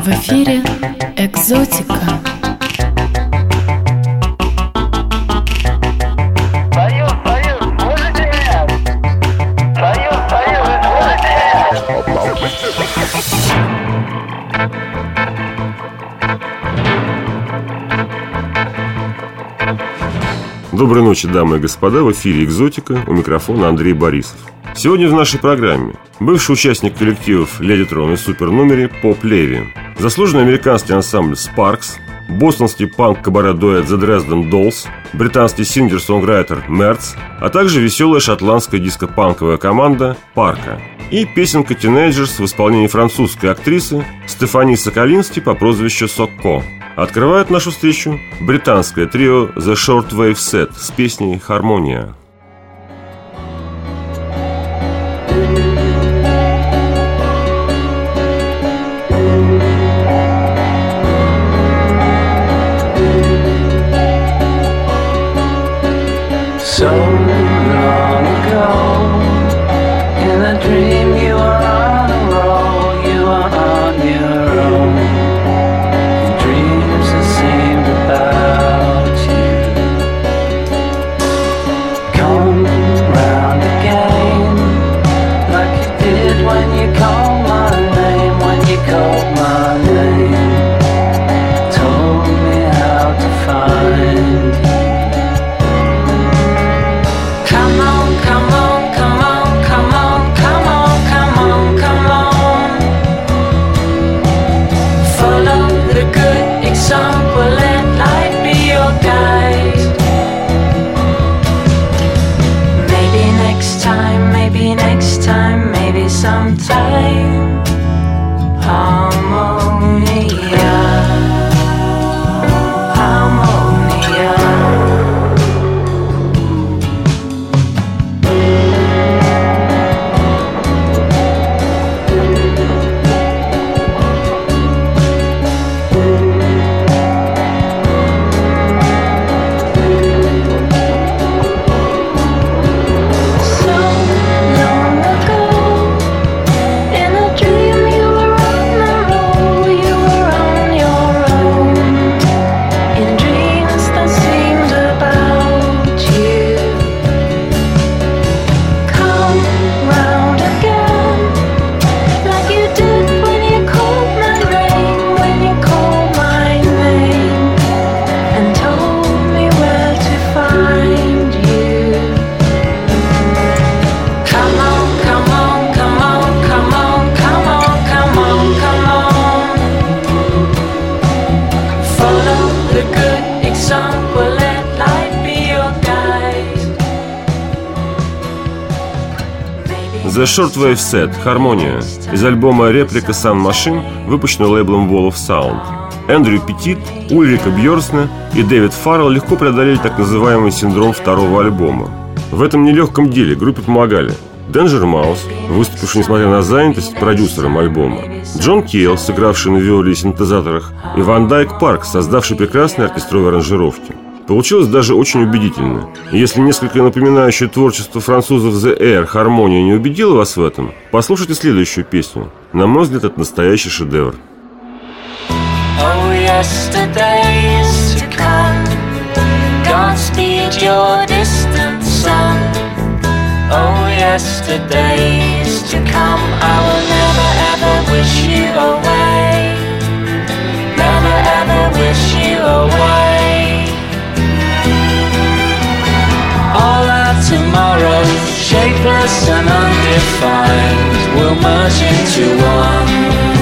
В эфире «Экзотика». Союз, слышите меня? Союз, вы слышите меня? Доброй ночи, дамы и господа, в эфире «Экзотика», у микрофона Андрей Борисов. Сегодня в нашей программе бывший участник коллективов «Ледитрон» и «Супернумери» Поп Леви, заслуженный американский ансамбль «Спаркс», бостонский панк-кабаре-дуэт The Dresden Dolls, британский сингер-сонграйтер Мерц, а также веселая шотландская диско-панковая команда «Парка» и песенка «Teenagers» в исполнении французской актрисы Стефани Соколински по прозвищу Сокко. Открывает нашу встречу британское трио The Shortwave Set с песней «Harmonia». So long ago, in a dream you were on a roll, you were on your own. In dreams that seemed about you. Come round again, like you did when you called my name, when you called my name. Told me how to find you. Sometime, harmonia, harmonia. The Shortwave Set «Harmonia» из альбома «Реплика Sun Machine», выпущенного лейблом Wall of Sound. Эндрю Петит, Ульрика Бьерсне и Дэвид Фаррелл легко преодолели так называемый синдром второго альбома. В этом нелегком деле группе помогали Danger Mouse, выступивший, несмотря на занятость, продюсером альбома, Джон Кейл, сыгравший на виоле и синтезаторах, и Ван Дайк Парк, создавший прекрасные оркестровые аранжировки. Получилось даже очень убедительно. И если несколько напоминающее творчество французов The Air «Harmonia» не убедило вас в этом, послушайте следующую песню. На мой взгляд, это настоящий шедевр. Oh, yesterdays to come, Godspeed your distant sun. Oh, yesterdays to come, I will never ever wish you away. Never ever wish you away. All our tomorrows, shapeless and undefined, will merge into one,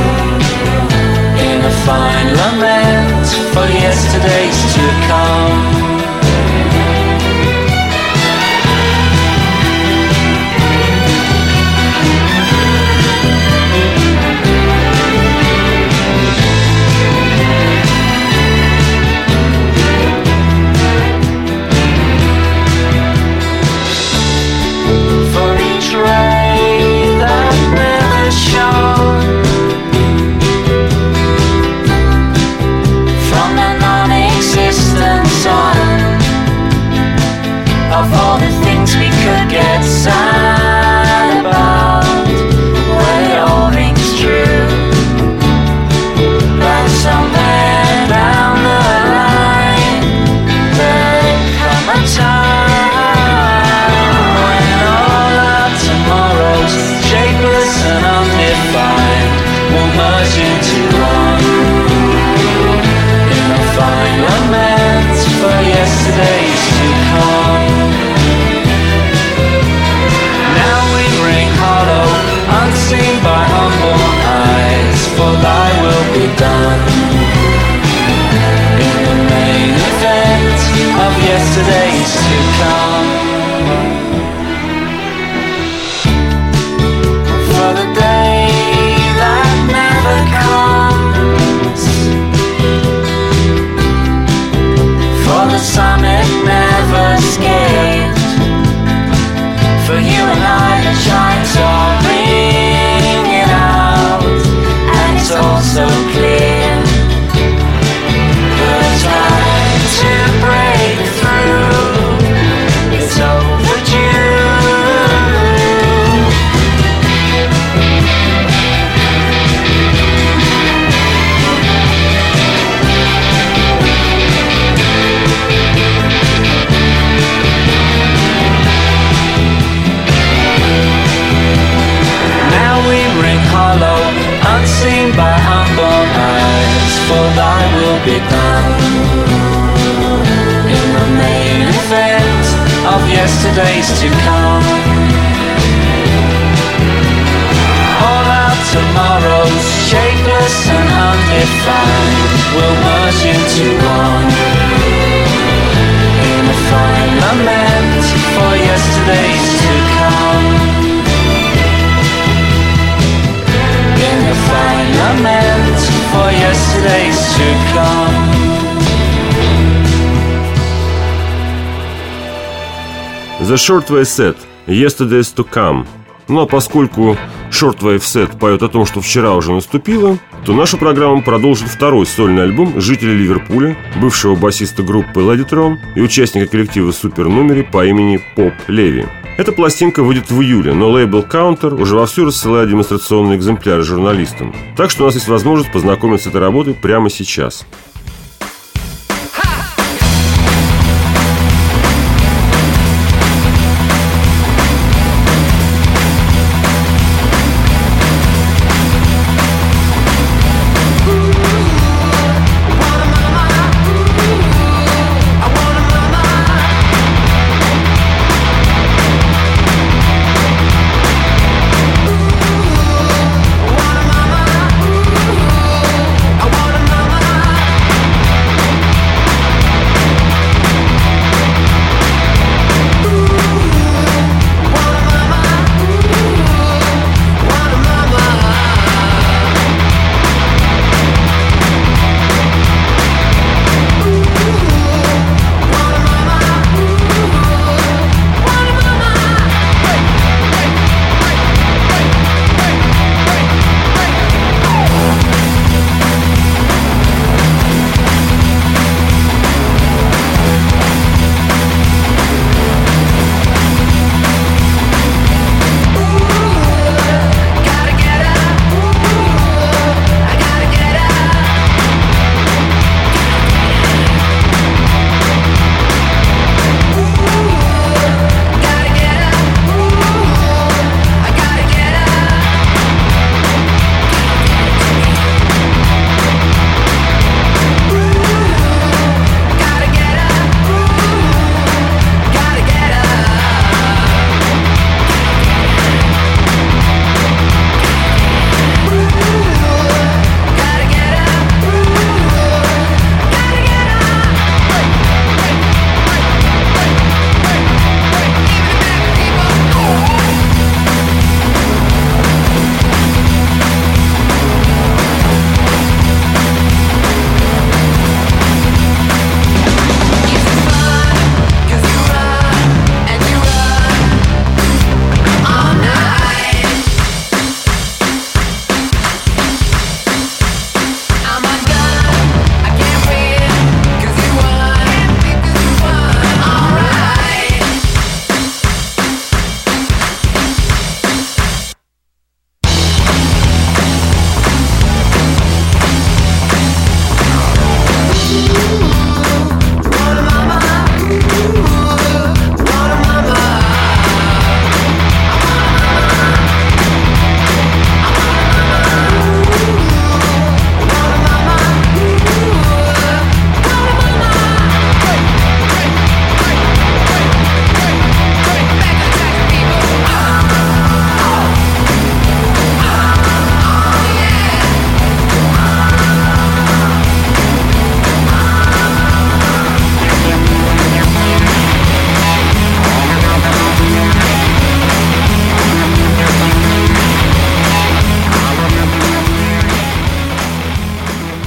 in a fine lament for yesterdays to come. yesterdays to come. For the day that never comes, for the summit never scaled, for you and I the chimes are ringing out, and it's all so clear. The time to break through, it's overdue. Now we ring hollow, unseen by unborn eyes, for thy will be done in the main event of yesterdays to come. All our tomorrows, shapeless and undefined, will merge into one in a fine lament for yesterdays to come. In a fine lament for yesterdays to come. The Shortwave Set – Yesterdays to Come. Ну а поскольку Shortwave Set поет о том, что вчера уже наступило, то нашу программу продолжит второй сольный альбом жителя Ливерпуля, бывшего басиста группы Ladytron и участника коллектива Super Numeri по имени Поп Леви. Эта пластинка выйдет в июле, но лейбл Counter уже вовсю рассылает демонстрационные экземпляры журналистам. Так что у нас есть возможность познакомиться с этой работой прямо сейчас. I wanna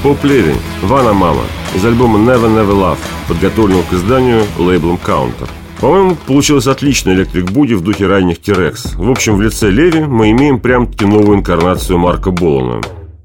Поп Леви, «Ванна Мама» из альбома Never Never Love, подготовленного к изданию лейблом Counter. По-моему, получилось отлично Electric Boogie в духе ранних T-Rex. В общем, в лице Леви мы имеем прям-таки новую инкарнацию Марка Болана.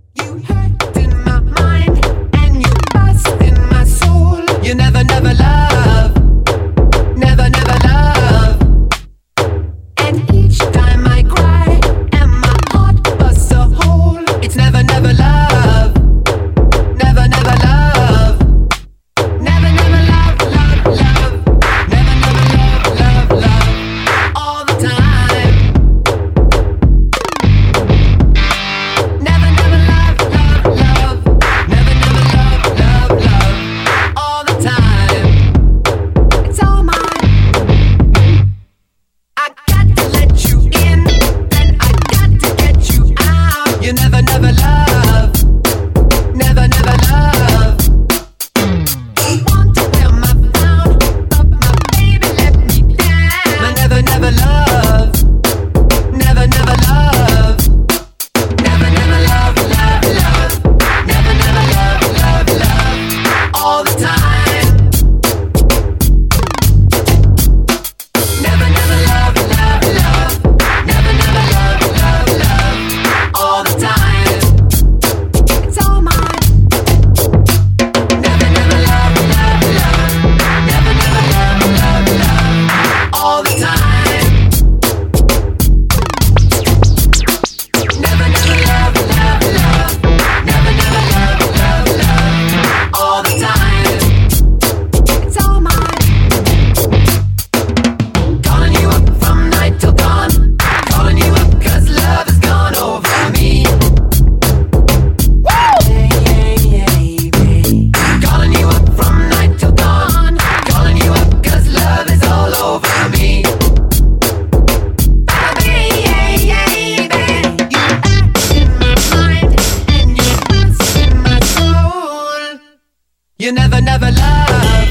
You never, never love,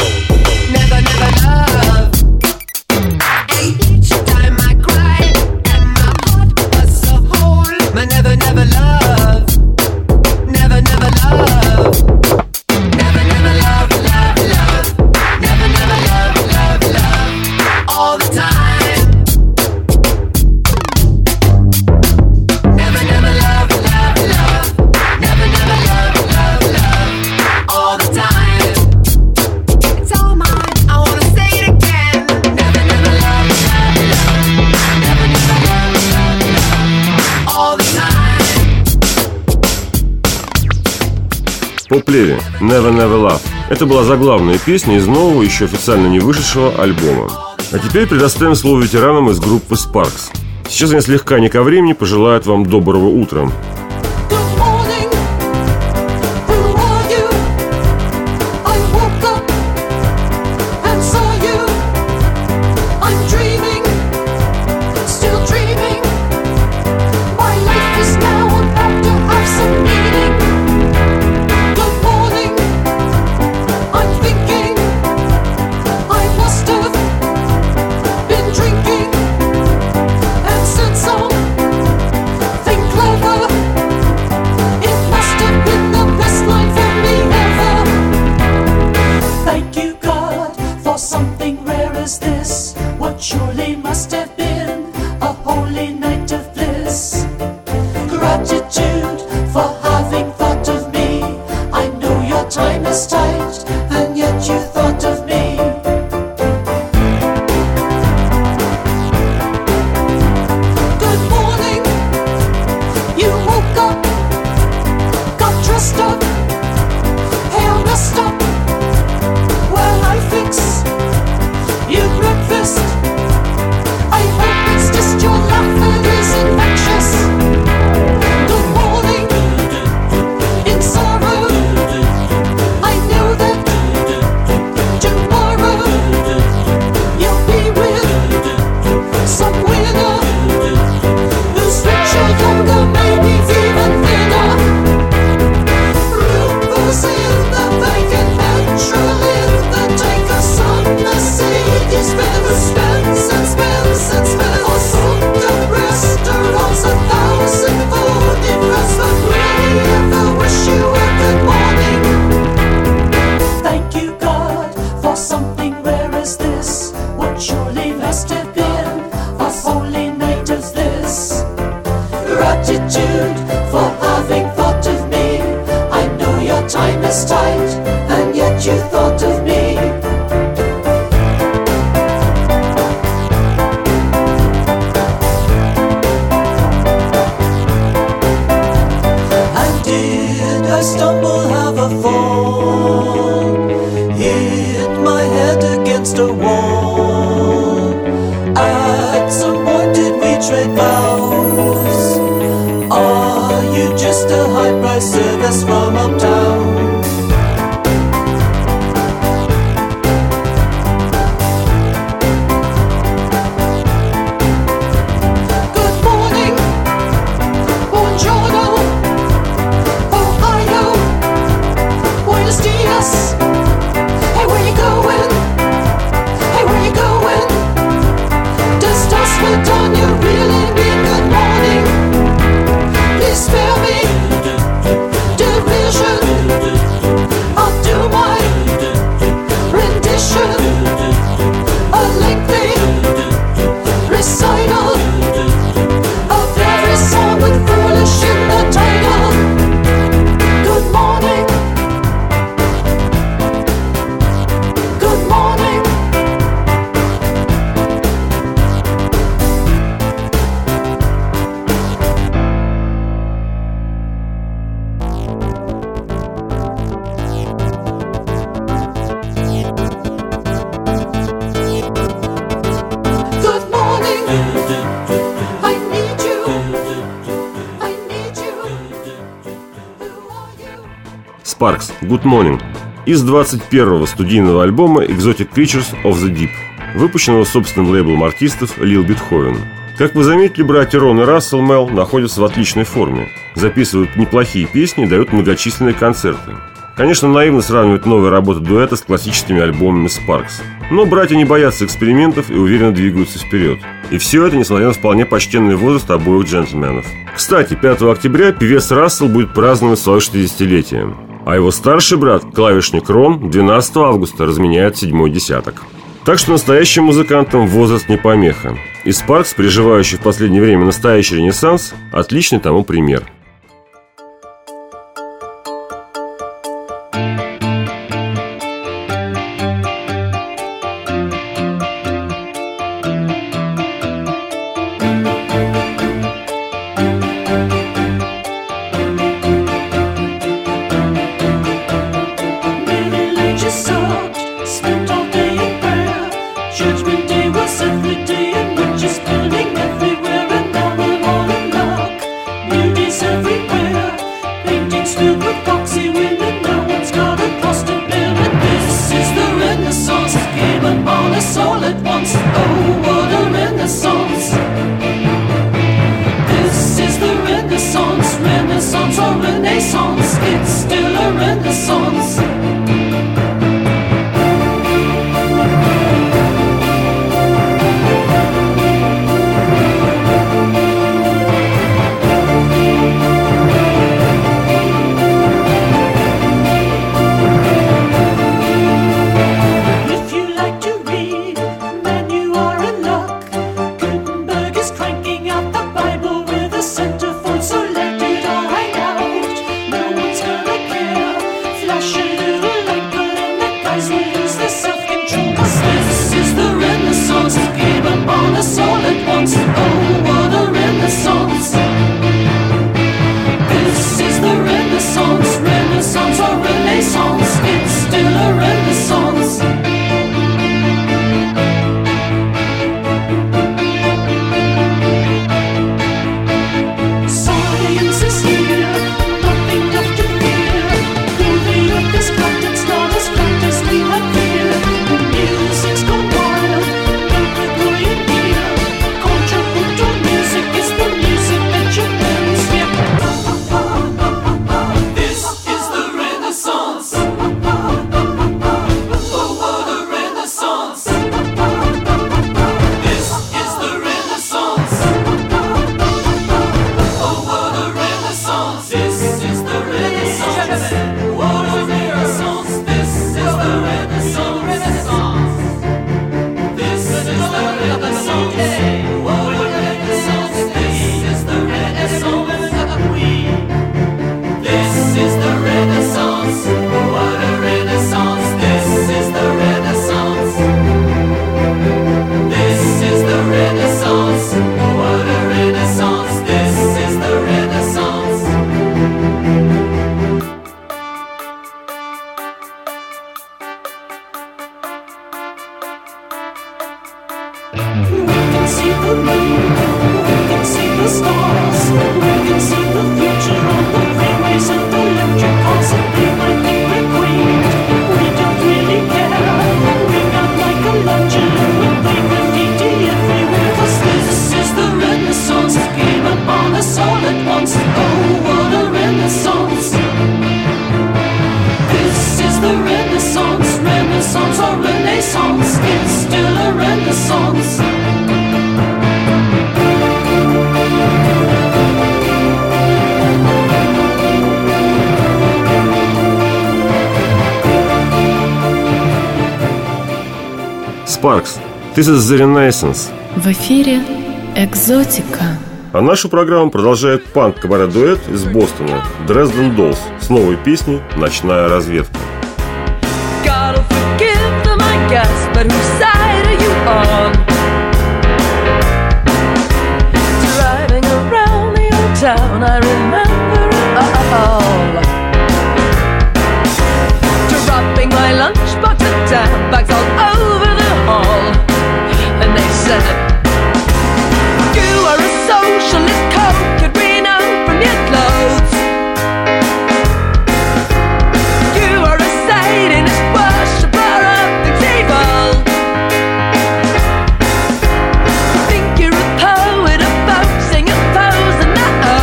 never, never love. And each time I cry, and my heart was a hole. My never, never love, never, never love. Never, never love, love, love. Never, never love, love, love. All the time. Never, never love, love, love. Never, never love, love, love. All the time. It's all mine. I wanna say it again. Never, never love, love, love. Never, never love, love, love. All the time. Поп Леви, «Never Never Love». Это была заглавная песня из нового, еще официально не вышедшего альбома. А теперь предоставим слово ветеранам из группы Sparks. Сейчас они слегка не ко времени пожелают вам доброго утра. Good morning. Who are you? I woke up and saw you. I'm dreaming, still dreaming. My life is now about to have some meaning. Good morning. I'm thinking I must have been drinking and said something clever. It must have been the best line for me ever. Thank you, God, for something rare as this. What surely must have been a holy night of bliss. Gratitude for having thought of me. I know your time is tight, and yet you thought of me. Good morning. You woke up, got dressed up, hair messed up. Well, I fix you breakfast. must have been a holy night as this. Gratitude for having thought of me. I know your time is tight, and yet you thought of me. And did I stumble, have a fall, hit my head against a wall? At some point did we trade vows? Are you just a high-priced service from uptown? Good morning, buongiorno, Ohio, buenos dias. Hey, where you going? Hey, where you going? Does das Madonna really mean good morning? Please spare me division. I'll do my rendition, a lengthy recital of every song with foolish in the title. Good morning. Good morning. Good morning. I need you. I need you. Who are you? Sparks, Good Morning, из 21-го студийного альбома Exotic Creatures of the Deep, выпущенного собственным лейблом артистов Lil Beethoven. Как вы заметили, братья Рон и Рассел Мел находятся в отличной форме, записывают неплохие песни и дают многочисленные концерты. Конечно, наивно сравнивать новые работы дуэта с классическими альбомами Sparks, но братья не боятся экспериментов и уверенно двигаются вперед. И все это несмотря на вполне почтенный возраст обоих джентльменов. Кстати, 5 октября певец Рассел будет праздновать свое 60-летие, а его старший брат, клавишник Рон, 12 августа разменяет 7-й десяток. Так что настоящим музыкантам возраст не помеха. И Sparks, переживающий в последнее время настоящий ренессанс, отличный тому пример. Religious sobbed, spent all day in prayer. Judgment Day was every day, and witches burning everywhere. And now we're all in luck. Beauties everywhere, paintings filled with foxy women. No one's got a cross to bear. And this is the Renaissance, it came upon us all at once. Oh, what a Renaissance! This is the Renaissance, Renaissance or Renaissance. It's still a Renaissance. If you like to read, then you are in luck. Gutenberg is cranking out the Bible with a centerfold, so let it all hang out. No one's gonna care. Flash a little light, but then the guys will lose their self-control. 'Cause this is the Renaissance, it came upon us all at once. Oh, what a Renaissance! This is the Renaissance, Renaissance or Renaissance. It's still a Renaissance. Science is here, nothing left to fear. Though the earth is flat, it's not as flat as we had feared. The music's gone wild, don't we're going here. Contrapuntal music Sparks, This is the Renaissance. В эфире «Экзотика». А нашу программу продолжает панк-кабаре-дуэт из Бостона Dresden Dolls с новой песней «Ночная разведка». God'll forgive them, I guess, but whose side are you on? Driving around the old town, I remember it all. Dropping my lunchbox and down, bags all over the hall. And they said, you are a socialist cokehead, we know from your clothes. You are a Satanist worshipper of things evil. Think you're a poet, a folk singer, pose and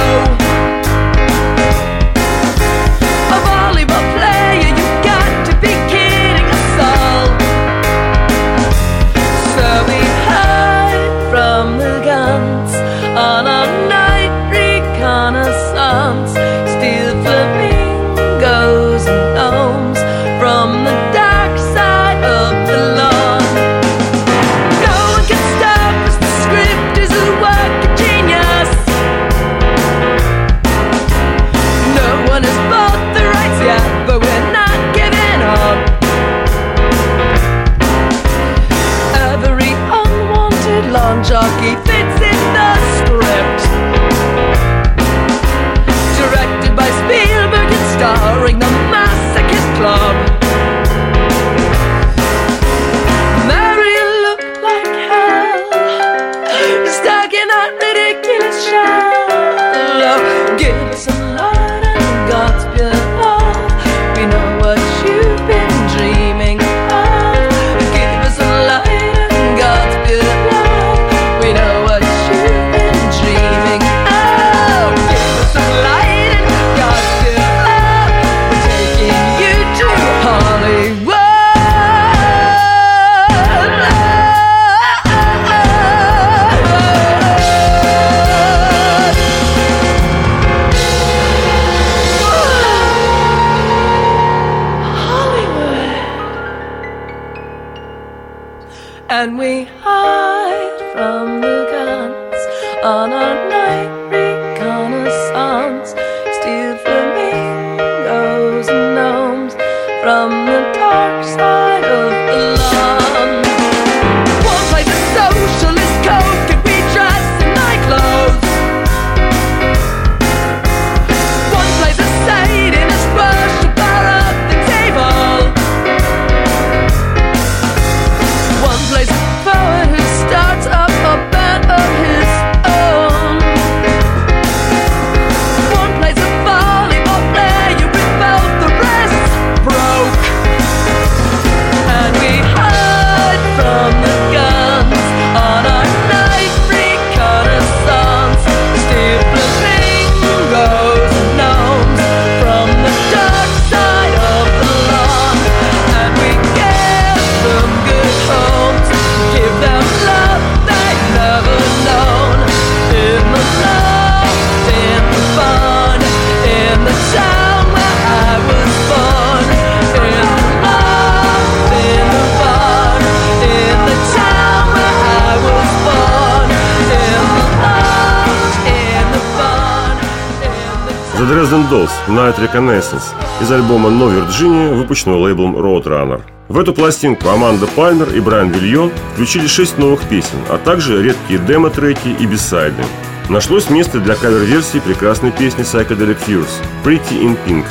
a volleyball player, you got to be kidding us all. So we hide from the guns on our night reconnaissance, steal flamingos and gnomes from the dark side of the lawn. No one can stop us, the script is a work of genius. No one has bought the rights yet, but we're not giving up. Every unwanted lawn jockey fits in the script. Directed by Spielberg and starring the Masochist Club. Marion looked like hell, stuck in that ridiculous shell. Give us some light and God's pure love. We know what you've been dreaming of. Give us some light and God's pure love. We know what you've been dreaming of. Give us some light and God's pure love. We're taking you to Hollywood. The Dresden Dolls Night Reconnaissance из альбома No Virginia, выпущенного лейблом Roadrunner. В эту пластинку Аманда Пальмер и Брайан Вильон включили 6 новых песен, а также редкие демо-треки и бисайды. Нашлось место для кавер-версии прекрасной песни Psychedelic Furs Pretty in Pink.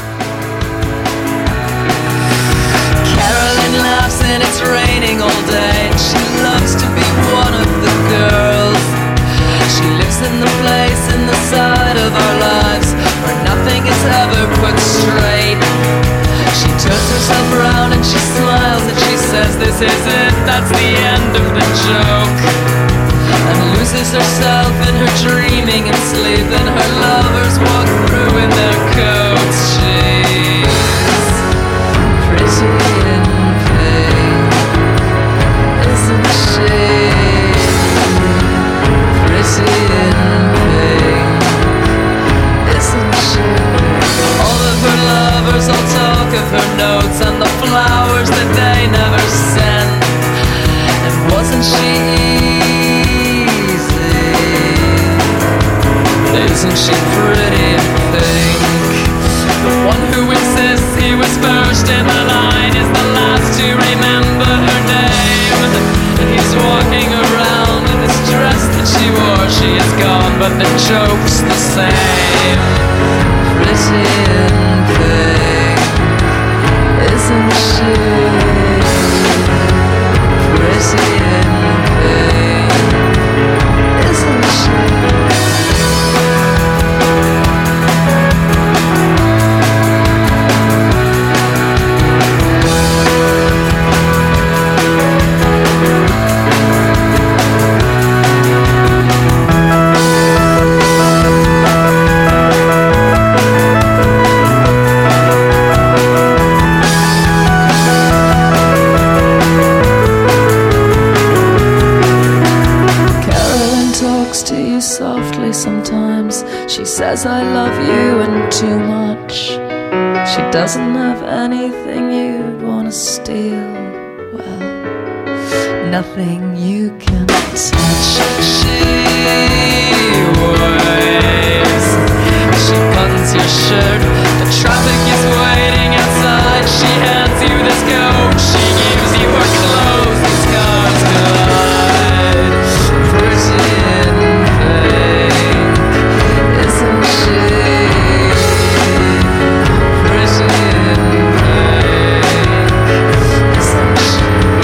Carolyn laughs and it's raining all day. She loves to be one of the girls. She lives in the place in the side of our lives where nothing is ever put straight. She turns herself around and she smiles and she says, "This is it, that's the end of the joke." And loses herself in her dreaming and sleep, and her lovers walk through in their coats. She's pretty in pink, isn't she? Pretty in pink, isn't she? All of her lovers all talk of her notes and the flowers that they never send. And wasn't she easy? Isn't she pretty in pink? The one who insists he was first in the line is the last to remember her name. And he's walking around in this dress that she wore. She is gone, but the joke's the same. Pretty in pink, isn't she? Pretty in pink, isn't she? Softly sometimes she says I love you and too much. She doesn't have anything you'd want to steal. Well, nothing you can touch. She waves, she buttons your shirt. The traffic is waiting outside. She hands you this coat. She gives you her clothes. The scars collide. Pretty in pink, isn't she? Pretty in pink, isn't she?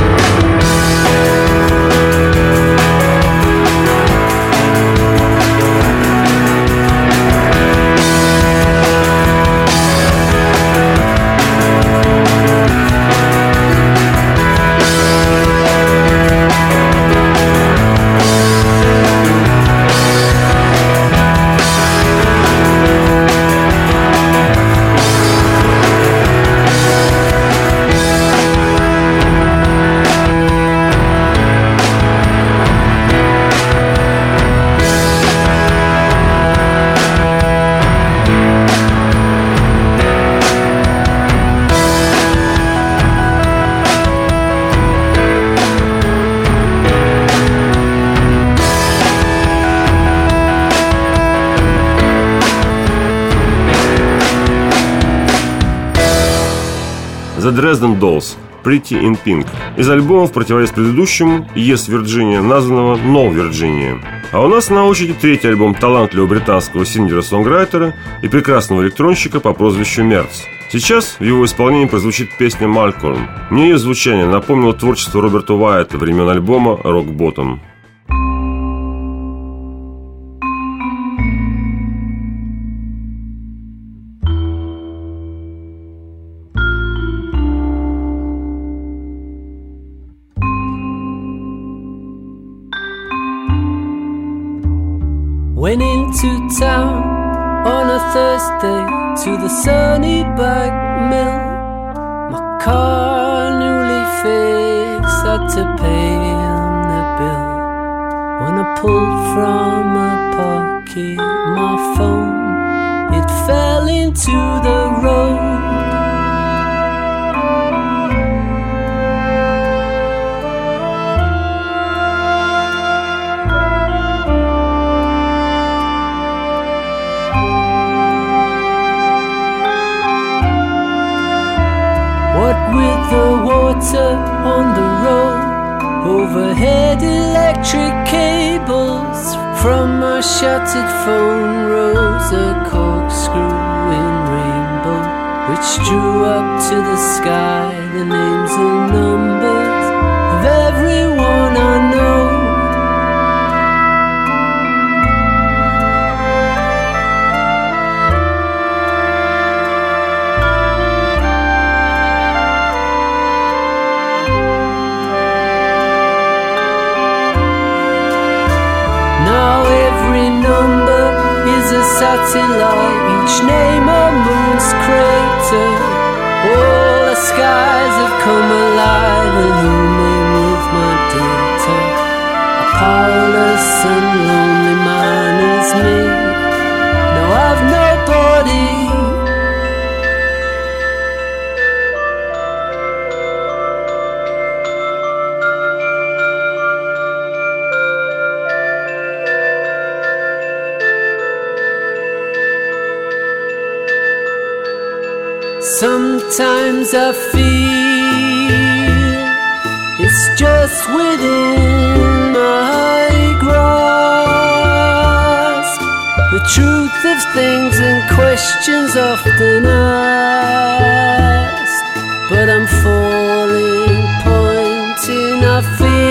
The Dresden Dolls Pretty in Pink из альбома, в противовес предыдущему Yes Virginia, названного No Virginia. А у нас на очереди третий альбом талантливого британского сингера-сонграйтера и прекрасного электронщика по прозвищу Мерц. Сейчас в его исполнении прозвучит песня «Малькольм». Мне ее звучание напомнило творчество Роберта Уайта времен альбома «Rock Bottom». Went into town on a Thursday to the sunny back mill. My car newly fixed, had to pay him the bill. When I pulled from my pocket my phone, it fell into the road. on the road. Overhead electric cables from our shattered phone rose a corkscrewing rainbow, which drew up to the sky the names and numbers of everyone I know. Satellite, each name a moon's crater. All the skies have come alive, illuminating with my data. A powerless and lonely man is me. No, I've nobody. Sometimes I feel it's just within my grasp, the truth of things and questions often asked. But I'm falling, pointing, I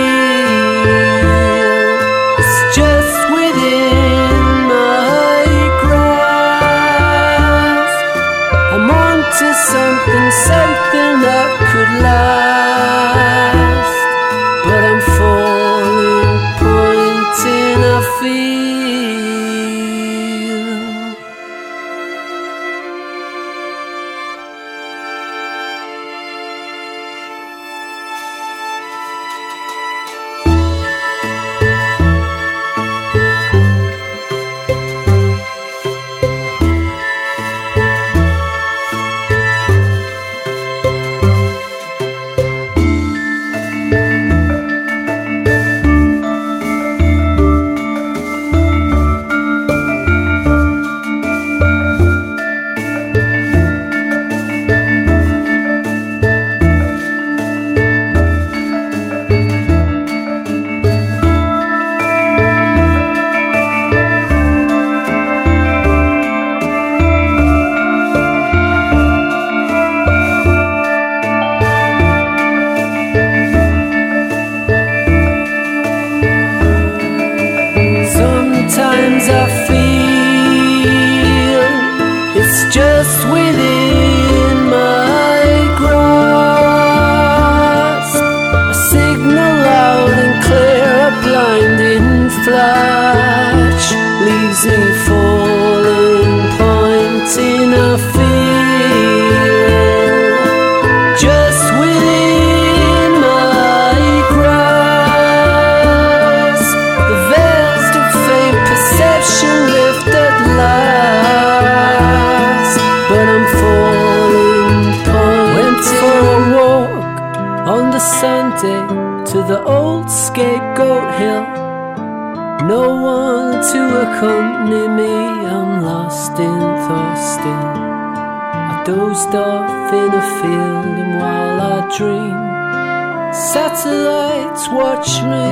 feel it's just within my grasp. I'm onto something, something that could last. But I'm falling, pointing, I feel. Sometimes I feel it's just within my grasp. A signal loud and clear, a blinding flash, leaves me falling, pointing, I feel just within my grasp. The veils of faint perception lift at last, but I'm falling, pointing. Went for a walk on the Sunday to the old scapegoat hill. No one to accompany me, I'm lost in thought still. I dozed off in a field, and while I dream, satellites watch me.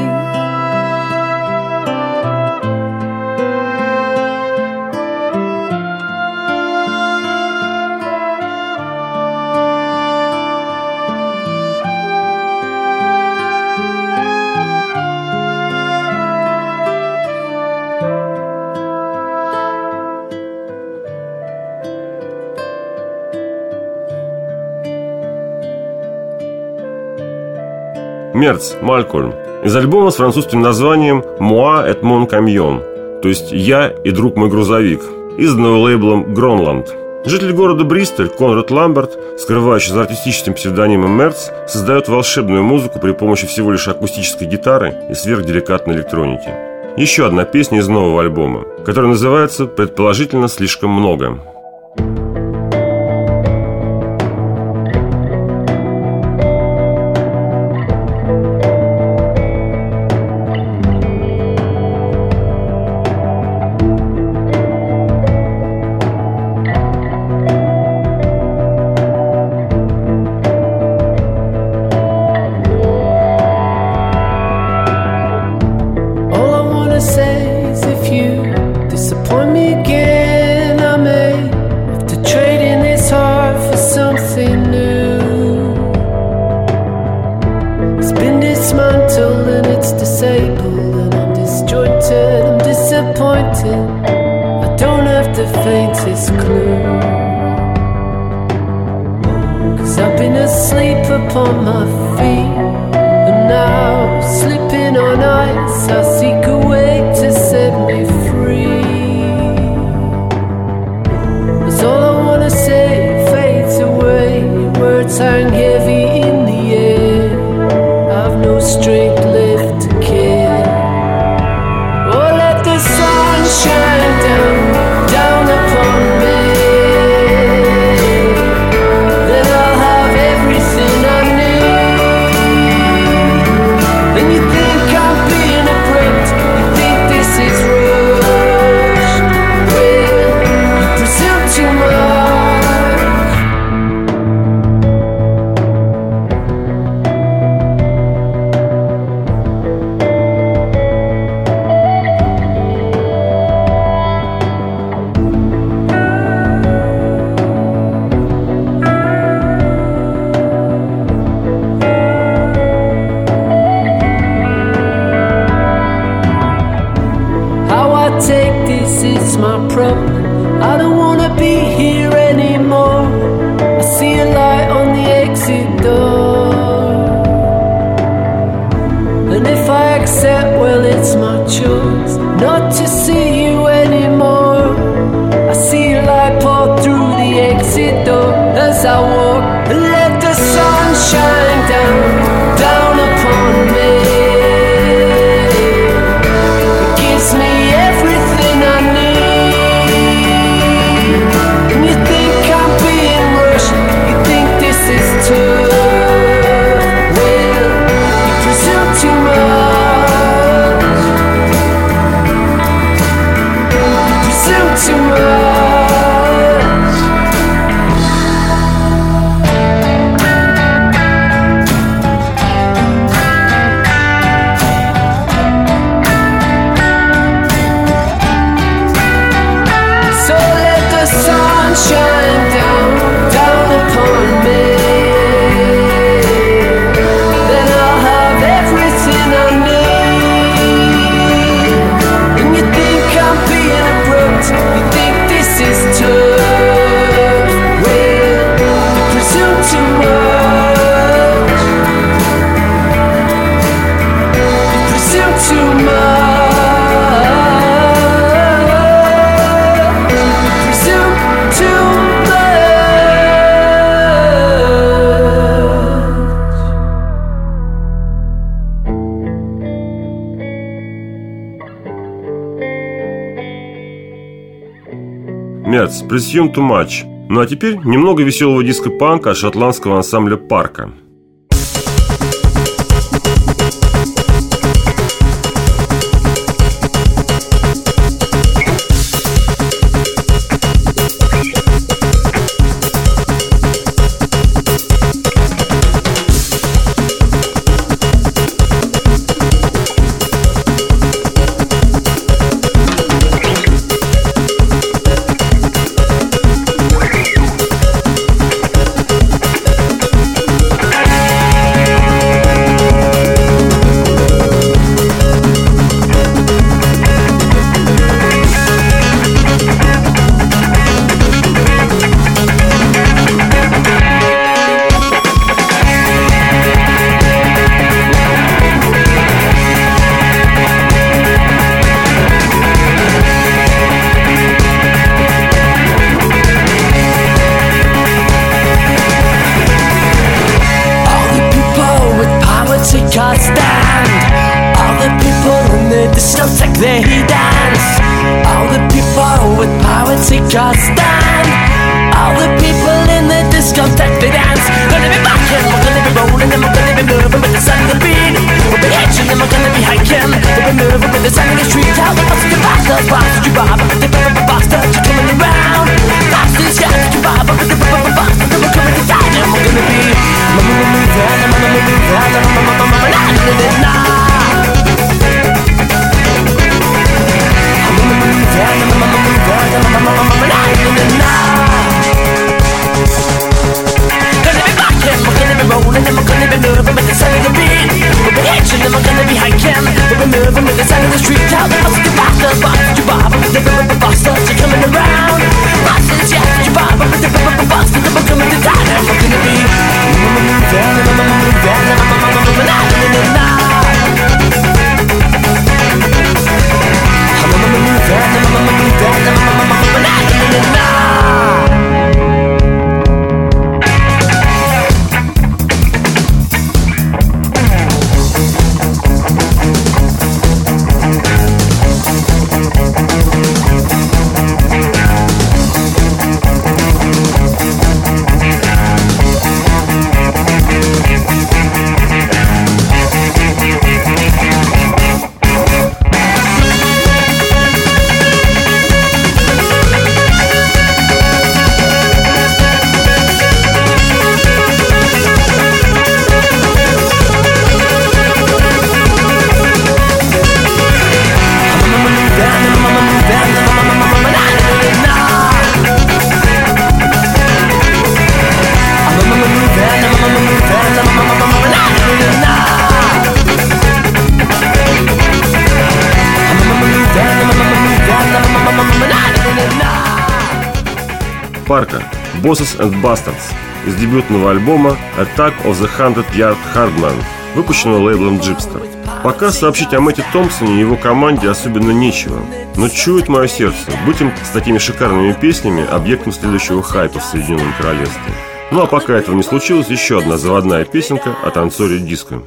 Мерц, Малькольм. Из альбома с французским названием «Moi et mon camion», то есть «Я и друг мой грузовик», изданного лейблом «Гронланд». Житель города Бристоль Конрад Ламберт, скрывающий за артистическим псевдонимом Мерц, создает волшебную музыку при помощи всего лишь акустической гитары и сверхделикатной электроники. Еще одна песня из нового альбома, которая называется «Предположительно слишком много». wanna say is if you disappoint me again, I may have to trade in this heart for something new. It's been dismantled and it's disabled, and I'm disjointed, I'm disappointed. I don't have the faintest clue, 'cause I've been asleep upon my feet, and now slipping on ice, I seek a way to set me free. That's all I wanna say fades away. Words hang heavy in the air. I've no strength left to care. Oh, let the sun shine down, down upon me. Then I'll have everything I need. And you think I'm being abrupt, you think this is rushed. Well, you presume too much. How I take this is my problem. I don't wanna be here anymore. I see a light on the exit door, and if I accept, well, it's my choice not to see you anymore. I see a light pour through the exit door as I walk, and let the sun shine down, down upon me. It gives me everything I need. And you think I'm being rushed, you think this is tough. Well, you presume too much. You presume too much. So let the sun shine down, down upon me. Then I'll have everything I need. And you think I'm being abrupt, you think this is tough. Well, you presume too much. You presume too much. Presume too Мерц, Presume Too Much. Ну а теперь немного веселого диско-панка от шотландского ансамбля «Парка». they dance. All the people with power take a stand. All the people in the discotheque they dance. Gonna be rocking, we're gonna be rolling, and we're gonna be moving with the sun and the beat. We'll be hitching, and we're gonna be hiking. We'll be moving with the sun and the street. How the buses to rock, the box to bob, the box to coming around. Box to the sky to bob, the box to we're coming inside, and we're gonna be moving, Парка Bosses and Bastards из дебютного альбома Attack of the 100-Yard Hardman, выпущенного лейблом Gypster. Пока сообщить о Мэтте Томпсоне и его команде особенно нечего, но чует мое сердце, быть им с такими шикарными песнями объектом следующего хайпа в Соединенном Королевстве. Ну а пока этого не случилось, еще одна заводная песенка о танцоре диско.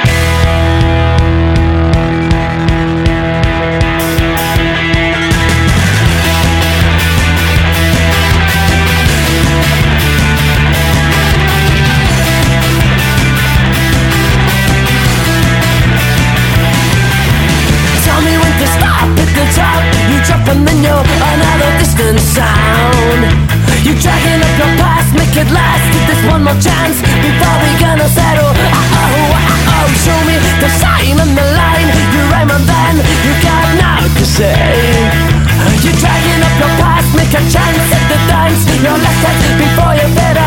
And then you're another distant sound. You're dragging up your past, make it last. Give this one more chance before we gonna settle. Show me the sign and the line. You rhyme and then you got nothing to say. You're dragging up your past, make a chance at the dance. You're left it before you better.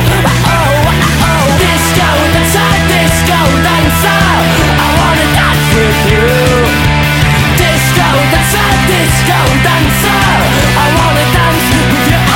Disco dancer, disco dancer. I wanna dance with you. Disco dancer, disco dancer. I wanna dance with you.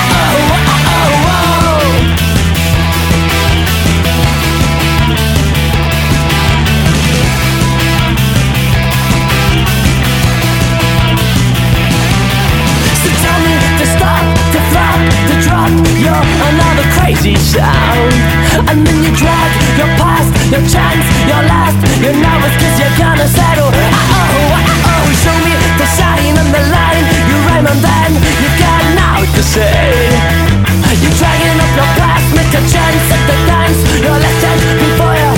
So tell me to stop, to flop, to drop. You're another crazy sound. And then you drag your past, your chance, your last. You're nervous cause you're gonna settle. Show me the sign and the line. You rhyme and then you got now to say. You're dragging up your past, make a chance at the dance. You're left out before you.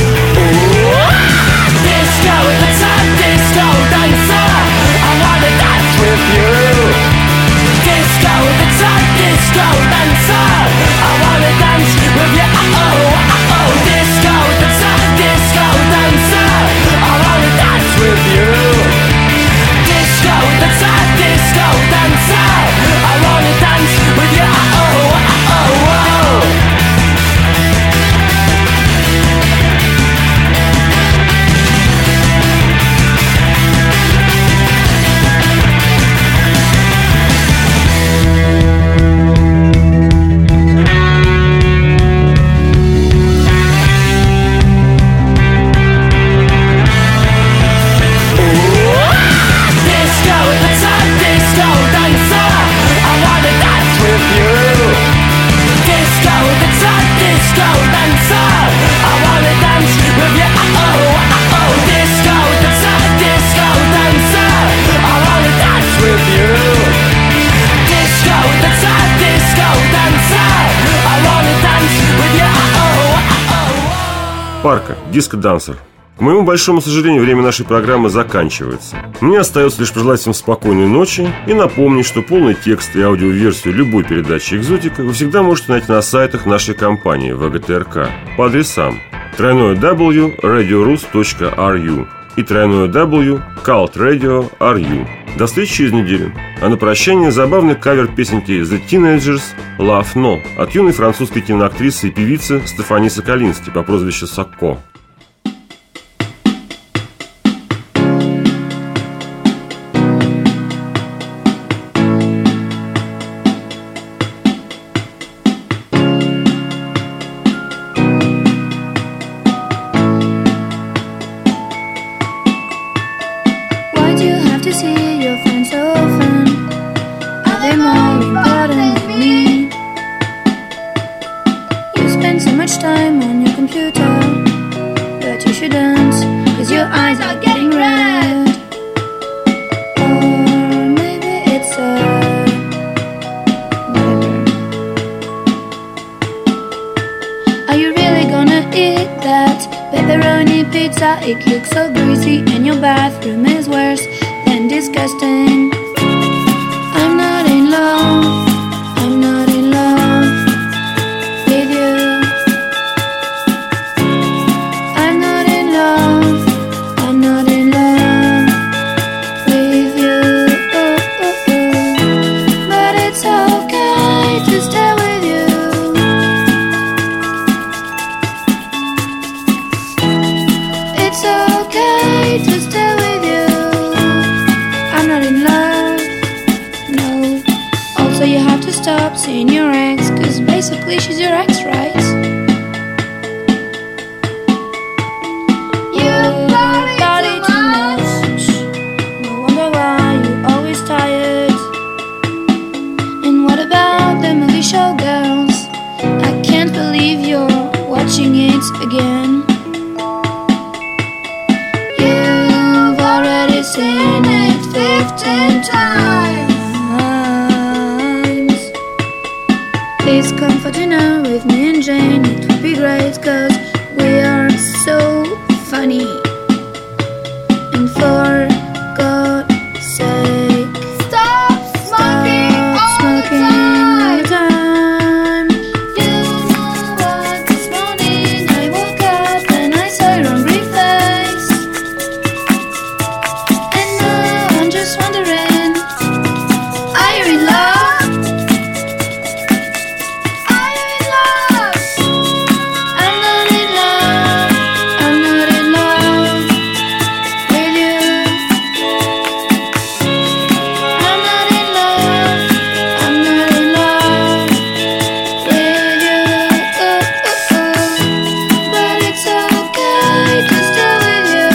Disco dancer, disco dancer. I wanna dance with you. Disco dancer, disco dancer. I wanna dance with you. Disco dancer, disco dancer. I wanna dance with you. Disco dancer, disco dancer. I wanna dance with you. Парка, диско-дансер. К моему большому сожалению, время нашей программы заканчивается. Мне остается лишь пожелать всем спокойной ночи и напомнить, что полный текст и аудиоверсию любой передачи «Экзотика» вы всегда можете найти на сайтах нашей компании ВГТРК по адресам www.radiorus.ru и www.cultradio.ru. До встречи через неделю. А на прощание забавный кавер песенки The Teenagers Love No от юной французской киноактрисы и певицы Стефани Соколински по прозвищу Сокко. so often? Are they more important than me? You spend so much time on your computer, but you shouldn't, 'cause your eyes are getting red. Or maybe it's whatever. Are you really gonna eat that pepperoni pizza? It looks so greasy and your bathroom is worse than disgusting. I'm not in love, I'm not in love with you. I'm not in love, I'm not in love with you. But it's okay to stay with you. It's okay to stay with you. I'm not in love, no. Also, you have to stop seeing your ex, 'cause basically she's your ex, right? You party too much. No wonder why you're always tired. And what about the movie Showgirls? I can't believe you're watching it again. You've already seen it 15 times. Please come for dinner with me and Jane. It would be great, 'cause we are so funny. And for God's sake, stop smoking all the time. You know what? This morning I woke up and I saw your hungry face. And now I'm just wondering, are you in love? Are you in love? I'm not in love, I'm not in love with you. I'm not in love, I'm not in love with you. But it's okay to stay with you.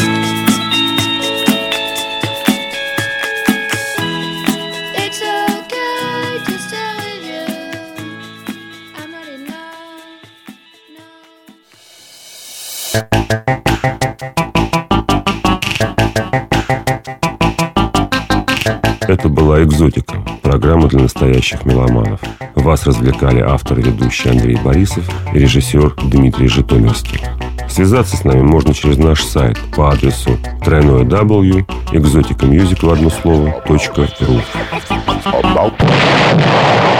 It's okay to stay with you. I'm not in love, no. Это была «Экзотика», программа для настоящих меломанов. Вас развлекали автор и ведущий Андрей Борисов и режиссер Дмитрий Житомирский. Связаться с нами можно через наш сайт по адресу www.exoticamusic в одно слово .ru.